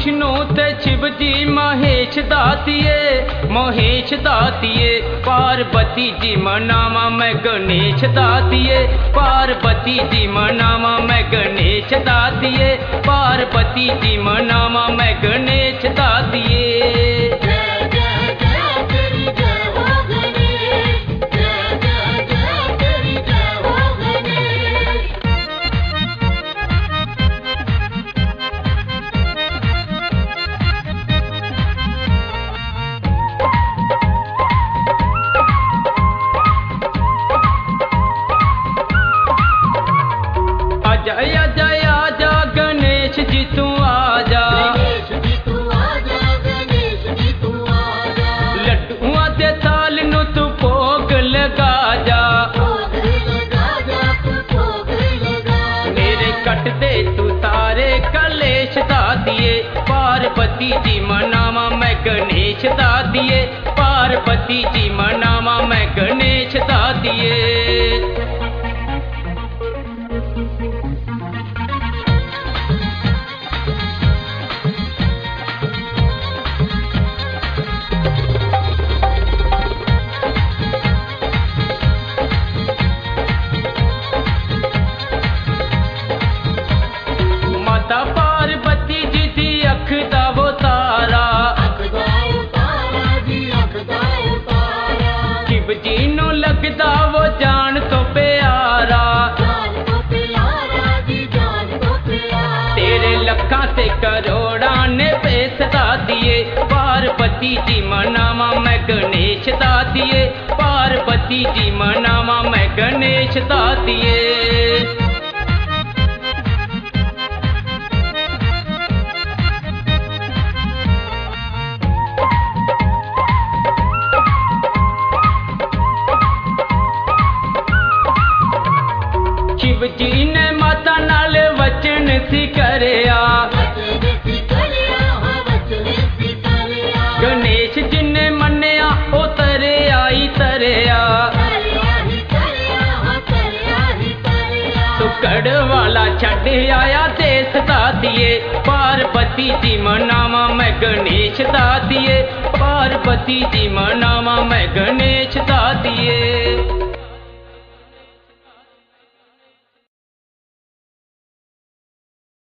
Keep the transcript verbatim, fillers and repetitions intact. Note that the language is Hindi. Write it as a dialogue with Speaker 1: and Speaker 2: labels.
Speaker 1: विष्णु ते शिव जी महेश दातिये महेश दातिये। पार्वती जी मनावा मैं गणेश दातिये पार्वती जी मनावा मैं गणेश दातिये पार्वती जी मनावा मैं गणेश दातिये। जया जया जा गणेश जी तू आजा गणेश जी तू आजा गणेश जी तू आजा। लड्डुआं दे थाल नू तू भोग लगा जा भोग लगा जा तू भोग लगा। मेरे कट दे तू तारे कलेश दातिये पार्वती जी मनावा मैं गणेश दातिये पार्वती जी मनावा मैं गणेश दातिये। माता पार्वती जी दी अख दा वो तारा अख दा उतारा जी अख दा उतारा। शिव जी नू लगदा वो जान तो प्यारा जान तो प्यारा जी जान तो प्यारा। तेरे लखा से करोड़ा ने पेश दातिये पार्वती जी मनावा मैं गणेश दातिये पार्वती जी मनावा मैं गणेश दातिये। शिव जी ने माता नाल वचन सी करया गणेश जी ने मन्निया ओ तरया ही तरया। सुकड़ वाला छड़ आया देश दातिये पार्वती जी मनावा मैं गणेश दातिये पार्वती जी मनावा मैं गणेश